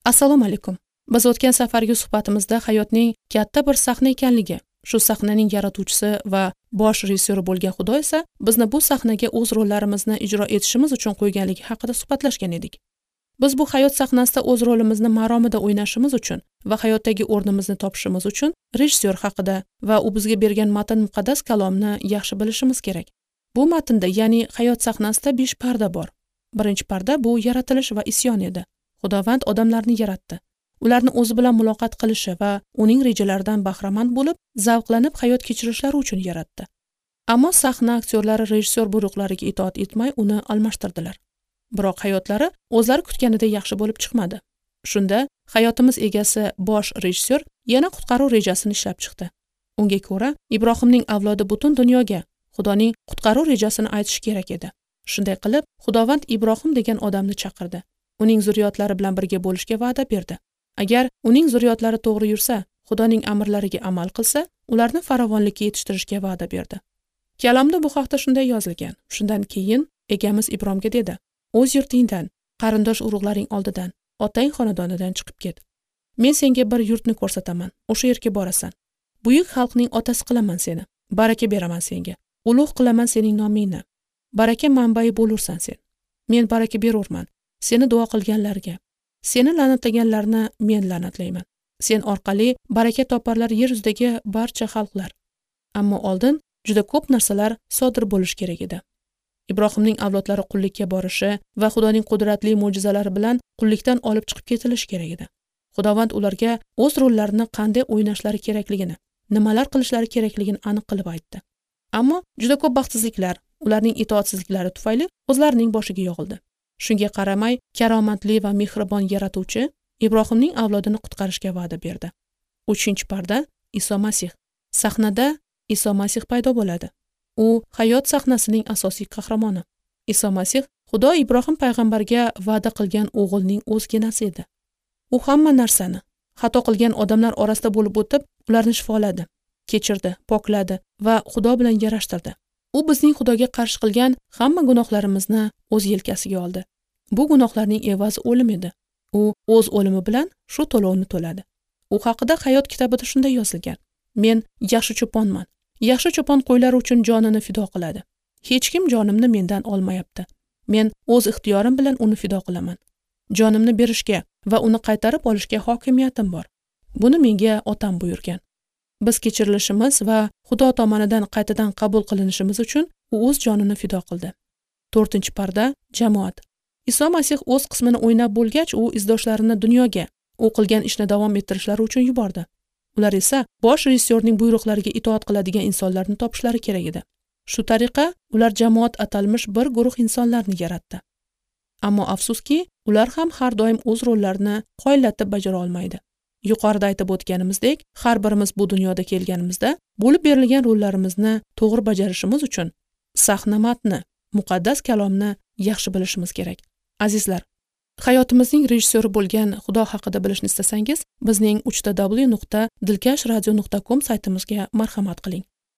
Assalomu alaykum. Biz o'tgan safargi suhbatimizda hayotning katta bir sahna ekanligi, shu sahnaning yaratuvchisi va bosh rejissyori bo'lgan Xudo esa bizni bu sahnaga o'z rollarimizni ijro etishimiz uchun qo'yganligi haqida suhbatlashgan edik. Biz bu hayot sahnasida o'z rolimizni maromida o'ynashimiz uchun va hayotdagi o'rnimizni topishimiz uchun rejissyor haqida va u bizga bergan matn muqaddas kalomni yaxshi bilishimiz kerak. Bu matnda, ya'ni hayot sahnasida 5 parda bor. Birinchi parda bu yaratilish va isyon edi. Xudovand odamlarni yaratdi. Ularni o'zi bilan muloqot qilishi va uning rejalaridan bahramand bo'lib, zavqlanib hayot kechirishlari uchun yaratdi. Ammo sahna aktyorlari rejissyor buyruqlariga itoat etmay uni almashtirdilar. Biroq hayotlari o'zlari kutganidek yaxshi bo'lib chiqmadi. Shunda hayotimiz egasi bosh rejissyor yana qutqaruv rejasini ishlab chiqdi. Unga ko'ra, Ibrohimning avlodi butun dunyoga Xudoning qutqaruv rejasini aytish kerak edi. Shunday qilib, Xudovand Ibrohim degan odamni chaqirdi. Uning zurriyotlari bilan birga bo'lishga va'da berdi. Agar uning zurriyotlari to'g'ri yursa, Xudoning amrlariga amal qilsa, ularni farovonlikka yetishtirishga va'da berdi. Kalomda bu haqda shunday yozilgan. Shundan keyin egamiz Ibrohimga dedi: "O'z yurtingdan, qarindosh urug'laring oldidan, otang xonadonidan chiqib ket. Men senga bir yurtni ko'rsataman. O'sha yerga borasan. Buyuk xalqning otasi qilaman seni. Baraka beraman senga. Ulug' qilaman sening nomingni. Baraka manbai bo'lursan sen. Men baraka berurman seni duo qilganlarga. Seni la'natlaganlarni men la'natlayman. Sen orqali baraka toparlar yer yuzidagi barcha xalqlar." Ammo oldin juda ko'p narsalar sodir bo'lish kerak edi. Ibrohimning avlodlari qullikka borishi va Xudoning qudratli mo'jizalari bilan qullikdan olib chiqib ketilishi kerak edi. Xudovand ularga o'z rollarini qanday o'ynashlari kerakligini, nimalar qilishlari kerakligini aniq qilib aytdi. Ammo juda ko'p baxtsizliklar, ularning itoatsizliklari tufayli o'zlarining boshiga yog'ildi. Shunga qaramay, karomatli va mehribon yaratuvchi Ibrohimning avlodini qutqarishga va'da berdi. 3-parda Iso Masih. Sahnada Iso Masih paydo bo'ladi. U hayot sahnasining asosiy qahramoni. Iso Masih Xudo Ibrohim payg'ambarga va'da qilgan o'g'ilning o'zginasi edi. U hamma narsani, xato qilgan odamlar orasida bo'lib o'tib, ularni shifoladi, kechirdi, pokladi va Xudo bilan yarashtirdi. U bizning Xudoga qarshi qilgan hamma gunohlarimizni o'z yelkasiga oldi. Bu gunohlarning evazi o'lim edi. U o'z o'limi bilan shu to'lovni to'ladi. U haqida hayot kitobida shunday yozilgan: "Men yaxshi cho'ponman. Yaxshi cho'pon qo'ylari uchun jonini fido qiladi. Hech kim jonimni mendan olmayapti. Men o'z ixtiyorim bilan uni fido qilaman. Jonimni berishga va uni qaytarib olishga hokimiyatim bor. Buni menga otam buyurgan." Biz kechirilishimiz va Xudo tomonidan qaytadan qabul qilinishimiz uchun u o'z jonini fido qildi. 4-parda jamoat. Iso Masih o'z qismini o'ynab bo'lgach, u izdoshlarini dunyoga u qilgan ishni davom ettirishlari uchun yubordi. Ular esa bosh rejissyorning buyruqlariga itoat qiladigan insonlarni topishlari kerak edi. Shu tariqa ular jamoat atalmish bir guruh insonlarni yaratdi. Ammo afsuski, ular ham har doim o'z rollarini qoyillatib bajara olmaydi. Yuqorida aytib o'tganimizdek, har birimiz bu dunyoda kelganimizda bo'lib berilgan rollarimizni to'g'ri bajarishimiz uchun sahna matni, muqaddas kalomni yaxshi bilishimiz kerak. Azizlar, hayotimizning rejissyori bo'lgan Xudo haqida bilishni istasangiz, bizning www.dilkashradio.com saytimizga marhamat qiling.